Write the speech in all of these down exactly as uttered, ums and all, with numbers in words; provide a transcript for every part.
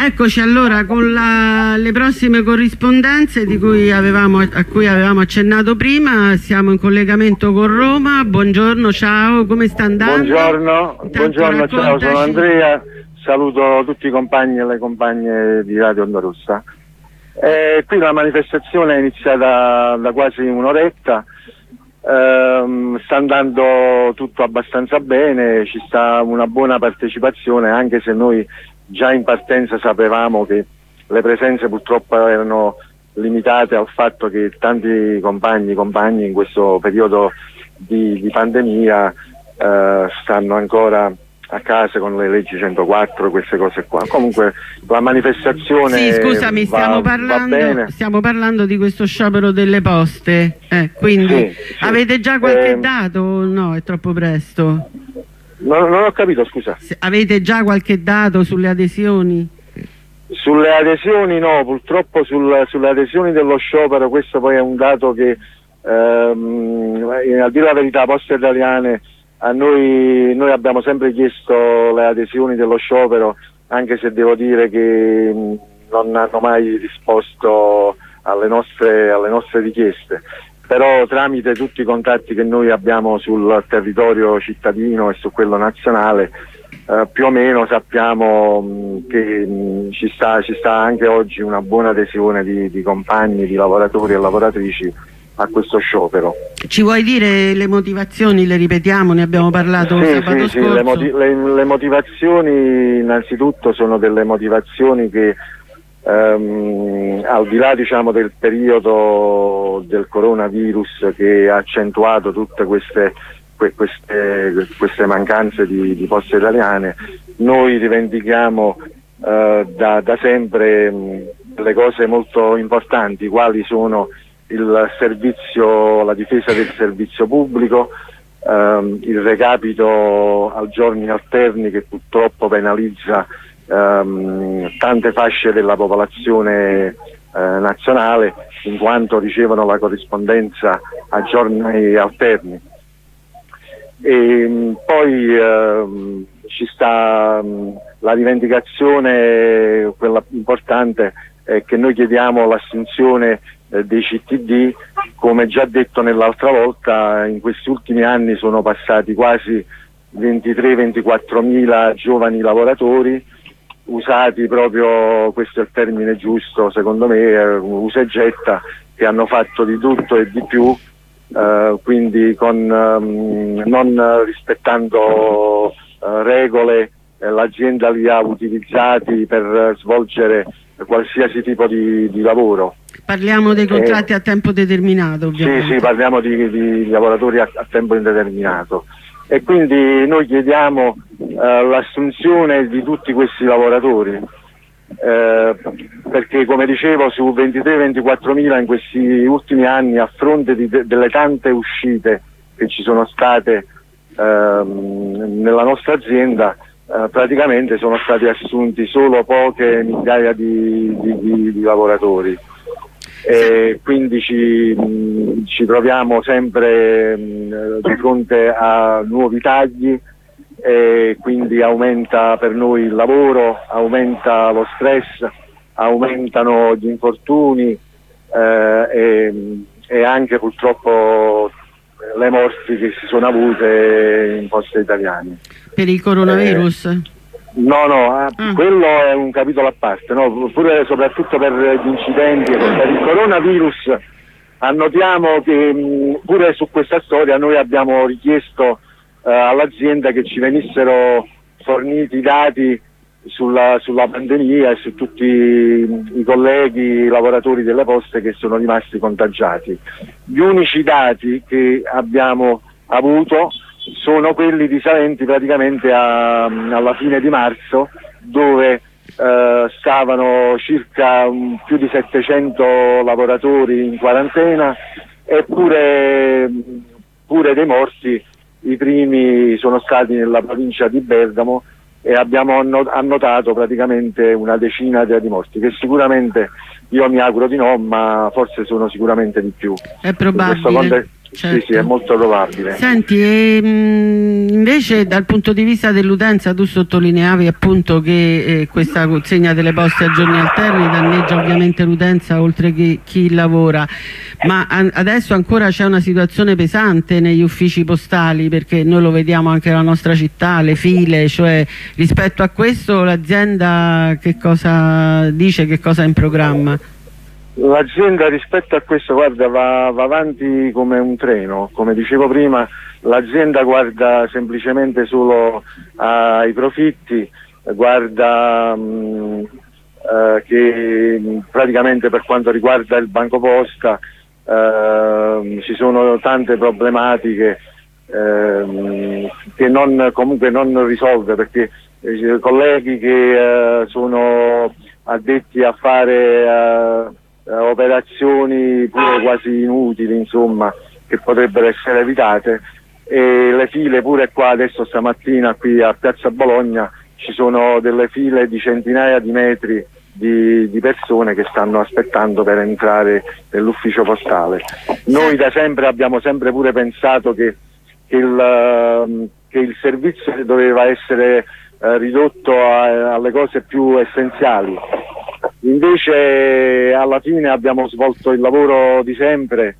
Eccoci allora con la, le prossime corrispondenze di cui avevamo, a cui avevamo accennato prima. Siamo in collegamento con Roma. Buongiorno, ciao, come sta andando? Buongiorno, buongiorno, ciao, sono Andrea, saluto tutti i compagni e le compagne di Radio Onda Rossa. Eh, qui la manifestazione è iniziata da quasi un'oretta, eh, sta andando tutto abbastanza bene, ci sta una buona partecipazione, anche se noi già in partenza sapevamo che le presenze purtroppo erano limitate al fatto che tanti compagni compagni in questo periodo di, di pandemia eh, stanno ancora a casa con le leggi centoquattro, queste cose qua. Comunque la manifestazione sì, scusami, va, stiamo, parlando, stiamo parlando di questo sciopero delle poste, eh, quindi sì, sì. Avete già qualche eh, dato o no? È troppo presto? Non, non ho capito, scusa. Avete già qualche dato sulle adesioni? Sulle adesioni no, purtroppo sul, sulle adesioni dello sciopero, questo poi è un dato che ehm, a dire la verità, Poste Italiane, a noi, noi abbiamo sempre chiesto le adesioni dello sciopero, anche se devo dire che non hanno mai risposto alle nostre, alle nostre richieste. Però tramite tutti i contatti che noi abbiamo sul territorio cittadino e su quello nazionale, eh, più o meno sappiamo mh, che mh, ci, sta, ci sta anche oggi una buona adesione di, di compagni, di lavoratori e lavoratrici a questo sciopero. Ci vuoi dire le motivazioni? Le ripetiamo, ne abbiamo parlato sì, sabato sì, scorso. Sì, le, moti le, le motivazioni innanzitutto sono delle motivazioni che Um, al di là, diciamo, del periodo del coronavirus che ha accentuato tutte queste, que queste, queste mancanze di, di Poste Italiane, noi rivendichiamo uh, da, da sempre um, delle cose molto importanti, quali sono il servizio, la difesa del servizio pubblico, um, il recapito a giorni alterni che purtroppo penalizza Um, tante fasce della popolazione uh, nazionale, in quanto ricevono la corrispondenza a giorni alterni. E um, poi uh, ci sta um, la rivendicazione, quella importante, è che noi chiediamo l'assunzione eh, dei C T D. Come già detto nell'altra volta, in questi ultimi anni sono passati quasi ventitré ventiquattro mila giovani lavoratori, usati proprio, questo è il termine giusto secondo me, usa e getta, che hanno fatto di tutto e di più, eh, quindi con, um, non rispettando uh, regole, eh, l'azienda li ha utilizzati per svolgere qualsiasi tipo di, di lavoro. Parliamo dei contratti eh, a tempo determinato, ovviamente. Sì, sì, parliamo di, di lavoratori a, a tempo indeterminato. E quindi noi chiediamo uh, l'assunzione di tutti questi lavoratori, eh, perché come dicevo su ventitré ventiquattro mila in questi ultimi anni, a fronte di de delle tante uscite che ci sono state ehm, nella nostra azienda, eh, praticamente sono stati assunti solo poche migliaia di, di, di, di lavoratori. E quindi ci, mh, ci troviamo sempre mh, di fronte a nuovi tagli, e quindi aumenta per noi il lavoro, aumenta lo stress, aumentano gli infortuni eh, e, e anche purtroppo le morti che si sono avute in Poste Italiane. Per il coronavirus? Eh, No, no, ah. quello è un capitolo a parte, no? Pure soprattutto per gli incidenti, per il coronavirus. Annotiamo che mh, pure su questa storia noi abbiamo richiesto uh, all'azienda che ci venissero forniti i dati sulla, sulla pandemia e su tutti i colleghi, i lavoratori delle poste che sono rimasti contagiati. Gli unici dati che abbiamo avuto sono quelli risalenti praticamente a, alla fine di marzo, dove eh, stavano circa um, più di settecento lavoratori in quarantena, eppure pure dei morti. I primi sono stati nella provincia di Bergamo e abbiamo annotato praticamente una decina di morti, che sicuramente io mi auguro di no, ma forse sono sicuramente di più. È probabile. certo. sì, sì, è molto probabile. Senti, e, mh, invece dal punto di vista dell'utenza tu sottolineavi appunto che eh, questa consegna delle poste a giorni alterni danneggia ovviamente l'utenza oltre che chi lavora, ma a adesso ancora c'è una situazione pesante negli uffici postali, perché noi lo vediamo anche nella nostra città, le file, cioè rispetto a questo l'azienda che cosa dice, che cosa ha in programma? L'azienda rispetto a questo, guarda, va, va avanti come un treno, come dicevo prima. L'azienda guarda semplicemente solo ai profitti, guarda mh, eh, che praticamente per quanto riguarda il Banco Posta eh, ci sono tante problematiche eh, che non, comunque non risolve, perché i colleghi che eh, sono addetti a fare eh, Uh, operazioni pure quasi inutili, insomma, che potrebbero essere evitate, e le file pure qua adesso stamattina qui a Piazza Bologna ci sono delle file di centinaia di metri di, di persone che stanno aspettando per entrare nell'ufficio postale. Noi da sempre abbiamo sempre pure pensato che, che, il, uh, che il servizio doveva essere uh, ridotto a, alle cose più essenziali. Invece alla fine abbiamo svolto il lavoro di sempre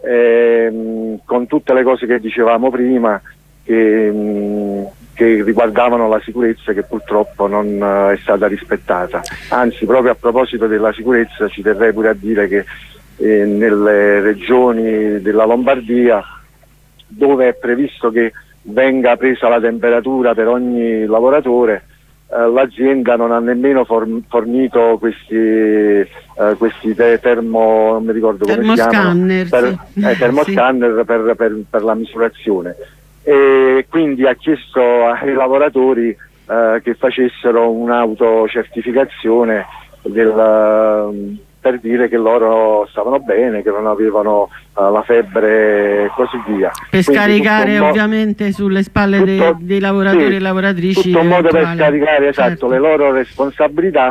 ehm, con tutte le cose che dicevamo prima che, mh, che riguardavano la sicurezza, che purtroppo non uh, è stata rispettata. Anzi, proprio a proposito della sicurezza ci terrei pure a dire che eh, nelle regioni della Lombardia, dove è previsto che venga presa la temperatura per ogni lavoratore, Uh, l'azienda non ha nemmeno fornito questi, uh, questi te termo, non mi ricordo come si chiamano, per, sì. eh, termoscanner sì. per, per, per la misurazione, e quindi ha chiesto ai lavoratori uh, che facessero un'autocertificazione del, uh, per dire che loro stavano bene, che non avevano uh, la febbre e così via. Per quindi scaricare ovviamente sulle spalle tutto, dei, dei lavoratori sì, e lavoratrici. Tutto un modo per scaricare, esatto, certo, le loro responsabilità,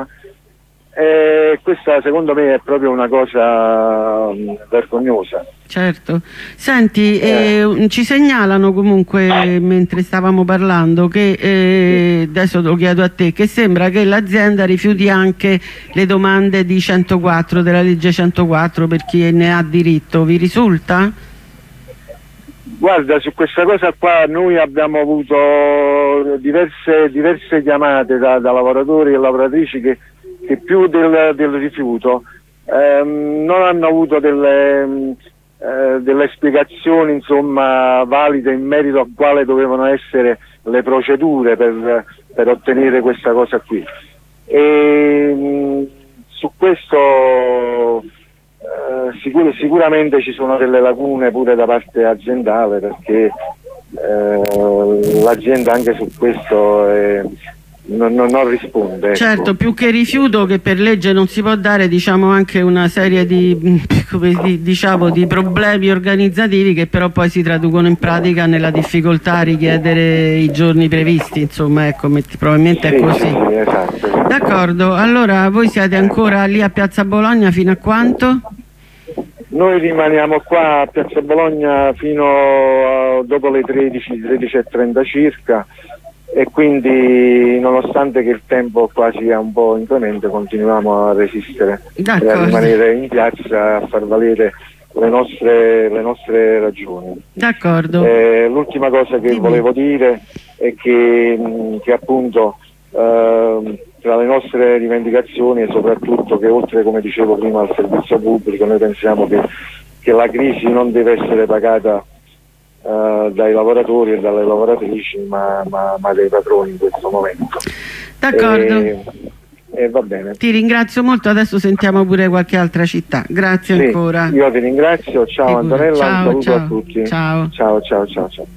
e questa secondo me è proprio una cosa um, vergognosa. Certo. Senti, eh. Eh, ci segnalano comunque eh. mentre stavamo parlando che, eh, adesso lo chiedo a te, che sembra che l'azienda rifiuti anche le domande di centoquattro, della legge centoquattro, per chi ne ha diritto. Vi risulta? Guarda, su questa cosa qua noi abbiamo avuto diverse, diverse chiamate da, da lavoratori e lavoratrici che, che più del, del rifiuto ehm, non hanno avuto delle... Eh, delle spiegazioni, insomma, valide in merito a quale dovevano essere le procedure per, per ottenere questa cosa qui. E mh, su questo eh, sicur sicuramente ci sono delle lacune pure da parte aziendale, perché eh, l'azienda anche su questo è, Non, non, non risponde. Certo, ecco. Più che rifiuto, che per legge non si può dare, diciamo, anche una serie di, come di, diciamo, di problemi organizzativi che però poi si traducono in pratica nella difficoltà a richiedere i giorni previsti, insomma, ecco, probabilmente sì, è così. Sì, esatto. D'accordo, allora voi siete ancora lì a Piazza Bologna fino a quanto? Noi rimaniamo qua a Piazza Bologna fino a, dopo le tredici, tredici e trenta circa, e quindi nonostante che il tempo qua sia un po' inclemente continuiamo a resistere e a rimanere in piazza a far valere le nostre, le nostre ragioni. D'accordo. Eh, l'ultima cosa che Dimmi. volevo dire è che, mh, che appunto eh, tra le nostre rivendicazioni è soprattutto che, oltre, come dicevo prima, al servizio pubblico, noi pensiamo che, che la crisi non deve essere pagata Uh, dai lavoratori e dalle lavoratrici, ma, ma, ma dai padroni in questo momento. D'accordo. E, e va bene. Ti ringrazio molto, adesso sentiamo pure qualche altra città. Grazie sì, ancora. Io ti ringrazio, ciao Antonella, ciao, un saluto ciao, a tutti. Ciao. Ciao ciao ciao ciao.